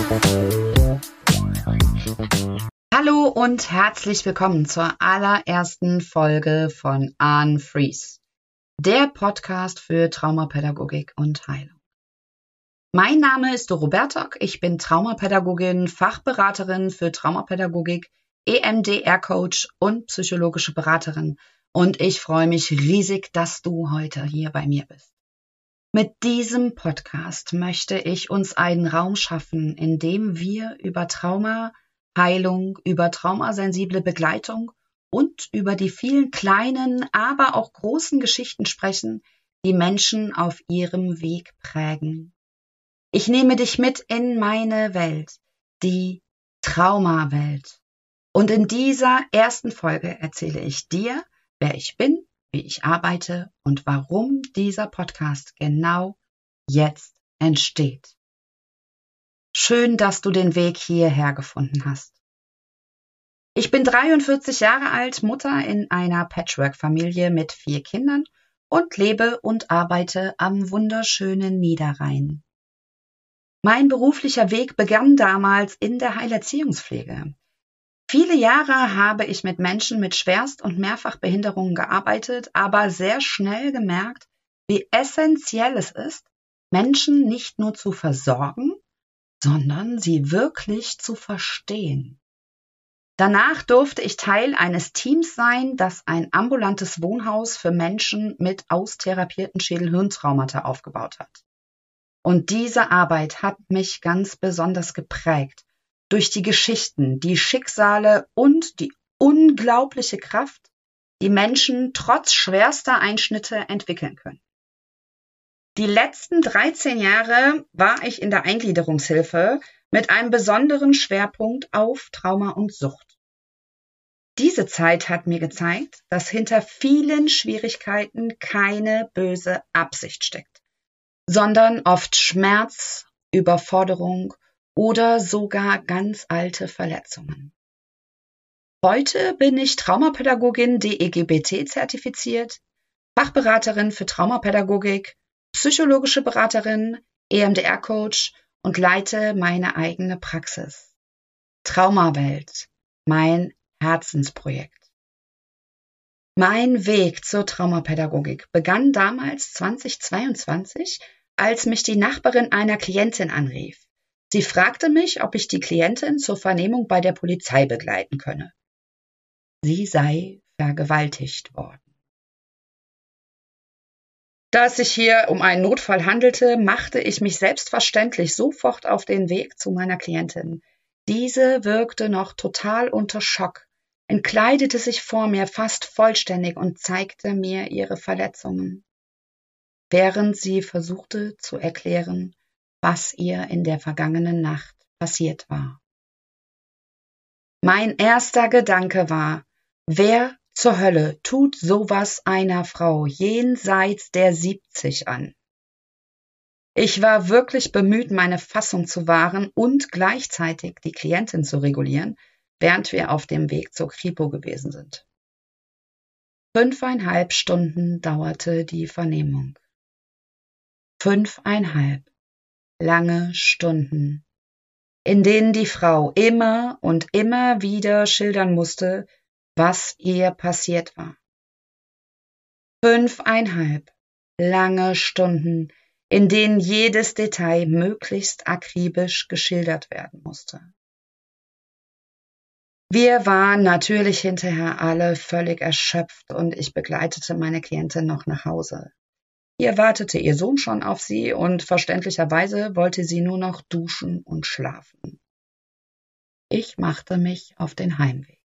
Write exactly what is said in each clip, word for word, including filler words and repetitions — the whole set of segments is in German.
Hallo und herzlich willkommen zur allerersten Folge von Unfreeze, der Podcast für Traumapädagogik und Heilung. Mein Name ist Doro Bertok, ich bin Traumapädagogin, Fachberaterin für Traumapädagogik, E M D R-Coach und psychologische Beraterin und ich freue mich riesig, dass du heute hier bei mir bist. Mit diesem Podcast möchte ich uns einen Raum schaffen, in dem wir über Trauma, Heilung, über traumasensible Begleitung und über die vielen kleinen, aber auch großen Geschichten sprechen, die Menschen auf ihrem Weg prägen. Ich nehme dich mit in meine Welt, die Traumawelt. Und in dieser ersten Folge erzähle ich dir, wer ich bin, wie ich arbeite und warum dieser Podcast genau jetzt entsteht. Schön, dass du den Weg hierher gefunden hast. Ich bin dreiundvierzig Jahre alt, Mutter in einer Patchwork-Familie mit vier Kindern und lebe und arbeite am wunderschönen Niederrhein. Mein beruflicher Weg begann damals in der Heilerziehungspflege. Viele Jahre habe ich mit Menschen mit Schwerst- und Mehrfachbehinderungen gearbeitet, aber sehr schnell gemerkt, wie essentiell es ist, Menschen nicht nur zu versorgen, sondern sie wirklich zu verstehen. Danach durfte ich Teil eines Teams sein, das ein ambulantes Wohnhaus für Menschen mit austherapierten Schädel-Hirntraumata aufgebaut hat. Und diese Arbeit hat mich ganz besonders geprägt durch die Geschichten, die Schicksale und die unglaubliche Kraft, die Menschen trotz schwerster Einschnitte entwickeln können. Die letzten dreizehn Jahre war ich in der Eingliederungshilfe mit einem besonderen Schwerpunkt auf Trauma und Sucht. Diese Zeit hat mir gezeigt, dass hinter vielen Schwierigkeiten keine böse Absicht steckt, sondern oft Schmerz, Überforderung oder sogar ganz alte Verletzungen. Heute bin ich Traumapädagogin D E G B T zertifiziert, Fachberaterin für Traumapädagogik, psychologische Beraterin, E M D R-Coach und leite meine eigene Praxis. Traumawelt, mein Herzensprojekt. Mein Weg zur Traumapädagogik begann damals zweitausendzweiundzwanzig, als mich die Nachbarin einer Klientin anrief. Sie fragte mich, ob ich die Klientin zur Vernehmung bei der Polizei begleiten könne. Sie sei vergewaltigt worden. Da es sich hier um einen Notfall handelte, machte ich mich selbstverständlich sofort auf den Weg zu meiner Klientin. Diese wirkte noch total unter Schock, entkleidete sich vor mir fast vollständig und zeigte mir ihre Verletzungen, während sie versuchte zu erklären, was ihr in der vergangenen Nacht passiert war. Mein erster Gedanke war, wer zur Hölle tut sowas einer Frau jenseits der siebzig an? Ich war wirklich bemüht, meine Fassung zu wahren und gleichzeitig die Klientin zu regulieren, während wir auf dem Weg zur Kripo gewesen sind. Fünfeinhalb Stunden dauerte die Vernehmung. Fünfeinhalb lange Stunden, in denen die Frau immer und immer wieder schildern musste, was ihr passiert war. Fünfeinhalb lange Stunden, in denen jedes Detail möglichst akribisch geschildert werden musste. Wir waren natürlich hinterher alle völlig erschöpft und ich begleitete meine Klientin noch nach Hause. Hier wartete ihr Sohn schon auf sie und verständlicherweise wollte sie nur noch duschen und schlafen. Ich machte mich auf den Heimweg.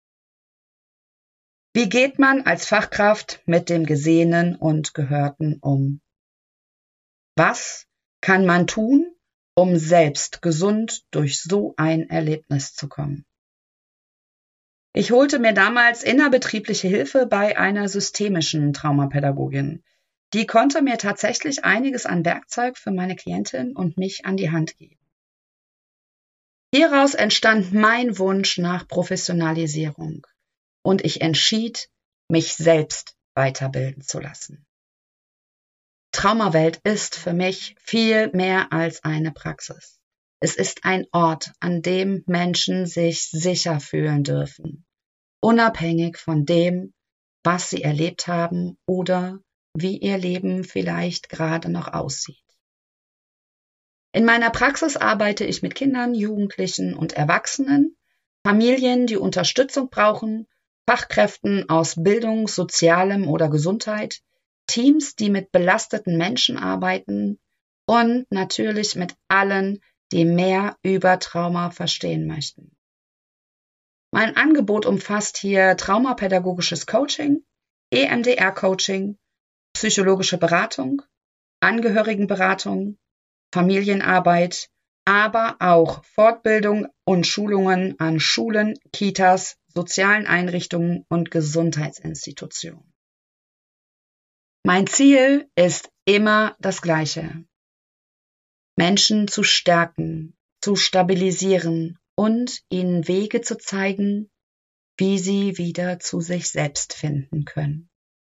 Wie geht man als Fachkraft mit dem Gesehenen und Gehörten um? Was kann man tun, um selbst gesund durch so ein Erlebnis zu kommen? Ich holte mir damals innerbetriebliche Hilfe bei einer systemischen Traumapädagogin. Die konnte mir tatsächlich einiges an Werkzeug für meine Klientin und mich an die Hand geben. Hieraus entstand mein Wunsch nach Professionalisierung und ich entschied, mich selbst weiterbilden zu lassen. Traumawelt ist für mich viel mehr als eine Praxis. Es ist ein Ort, an dem Menschen sich sicher fühlen dürfen, unabhängig von dem, was sie erlebt haben oder wie ihr Leben vielleicht gerade noch aussieht. In meiner Praxis arbeite ich mit Kindern, Jugendlichen und Erwachsenen, Familien, die Unterstützung brauchen, Fachkräften aus Bildung, Sozialem oder Gesundheit, Teams, die mit belasteten Menschen arbeiten und natürlich mit allen, die mehr über Trauma verstehen möchten. Mein Angebot umfasst hier traumapädagogisches Coaching, E M D R-Coaching, psychologische Beratung, Angehörigenberatung, Familienarbeit, aber auch Fortbildung und Schulungen an Schulen, Kitas, sozialen Einrichtungen und Gesundheitsinstitutionen. Mein Ziel ist immer das gleiche: Menschen zu stärken, zu stabilisieren und ihnen Wege zu zeigen, wie sie wieder zu sich selbst finden können.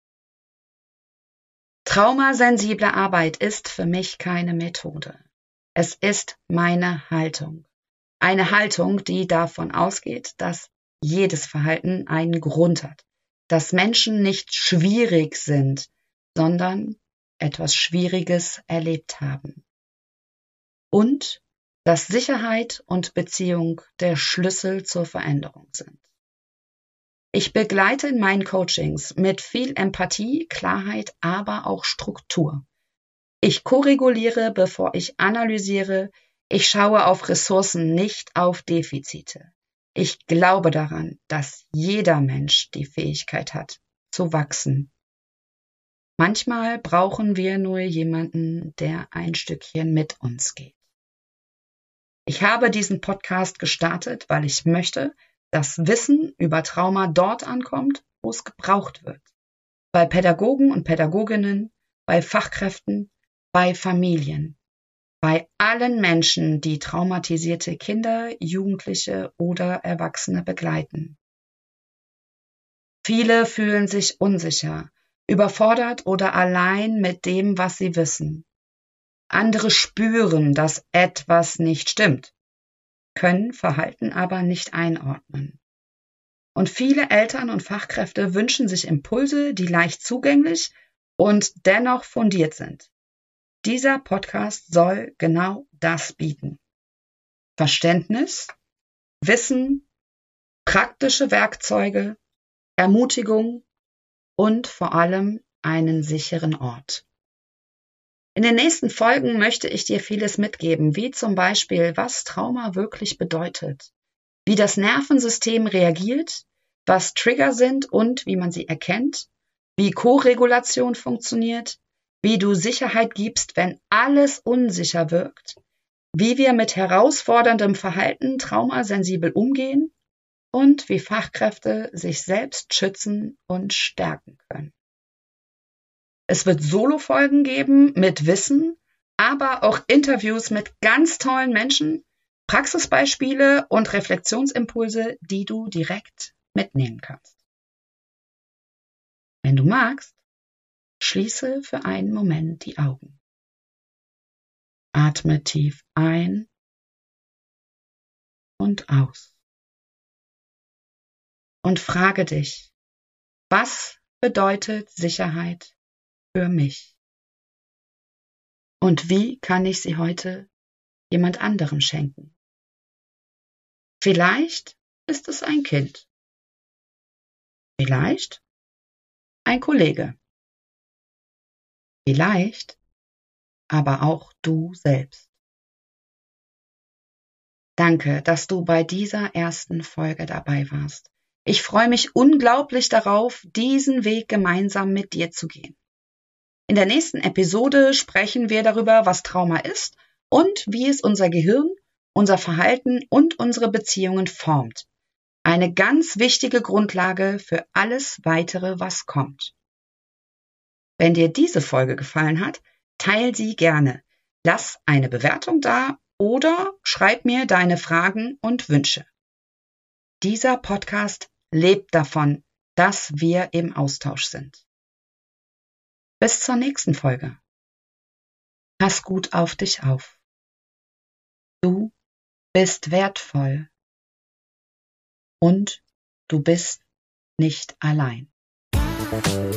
Traumasensible Arbeit ist für mich keine Methode. Es ist meine Haltung. Eine Haltung, die davon ausgeht, dass jedes Verhalten einen Grund hat, dass Menschen nicht schwierig sind, sondern etwas Schwieriges erlebt haben. Und dass Sicherheit und Beziehung der Schlüssel zur Veränderung sind. Ich begleite in meinen Coachings mit viel Empathie, Klarheit, aber auch Struktur. Ich koreguliere, bevor ich analysiere. Ich schaue auf Ressourcen, nicht auf Defizite. Ich glaube daran, dass jeder Mensch die Fähigkeit hat, zu wachsen. Manchmal brauchen wir nur jemanden, der ein Stückchen mit uns geht. Ich habe diesen Podcast gestartet, weil ich möchte, dass Wissen über Trauma dort ankommt, wo es gebraucht wird. Bei Pädagogen und Pädagoginnen, bei Fachkräften, bei Familien, bei allen Menschen, die traumatisierte Kinder, Jugendliche oder Erwachsene begleiten. Viele fühlen sich unsicher, überfordert oder allein mit dem, was sie wissen. Andere spüren, dass etwas nicht stimmt, können Verhalten aber nicht einordnen. Und viele Eltern und Fachkräfte wünschen sich Impulse, die leicht zugänglich und dennoch fundiert sind. Dieser Podcast soll genau das bieten. Verständnis, Wissen, praktische Werkzeuge, Ermutigung und vor allem einen sicheren Ort. In den nächsten Folgen möchte ich dir vieles mitgeben, wie zum Beispiel, was Trauma wirklich bedeutet, wie das Nervensystem reagiert, was Trigger sind und wie man sie erkennt, wie Koregulation funktioniert, wie du Sicherheit gibst, wenn alles unsicher wirkt, wie wir mit herausforderndem Verhalten traumasensibel umgehen und wie Fachkräfte sich selbst schützen und stärken können. Es wird Solo-Folgen geben mit Wissen, aber auch Interviews mit ganz tollen Menschen, Praxisbeispiele und Reflexionsimpulse, die du direkt mitnehmen kannst. Wenn du magst, schließe für einen Moment die Augen. Atme tief ein und aus. Und frage dich, was bedeutet Sicherheit für mich? Und wie kann ich sie heute jemand anderem schenken? Vielleicht ist es ein Kind. Vielleicht ein Kollege. Vielleicht aber auch du selbst. Danke, dass du bei dieser ersten Folge dabei warst. Ich freue mich unglaublich darauf, diesen Weg gemeinsam mit dir zu gehen. In der nächsten Episode sprechen wir darüber, was Trauma ist und wie es unser Gehirn, unser Verhalten und unsere Beziehungen formt. Eine ganz wichtige Grundlage für alles Weitere, was kommt. Wenn dir diese Folge gefallen hat, teil sie gerne. Lass eine Bewertung da oder schreib mir deine Fragen und Wünsche. Dieser Podcast lebt davon, dass wir im Austausch sind. Bis zur nächsten Folge. Pass gut auf dich auf. Du bist wertvoll und du bist nicht allein.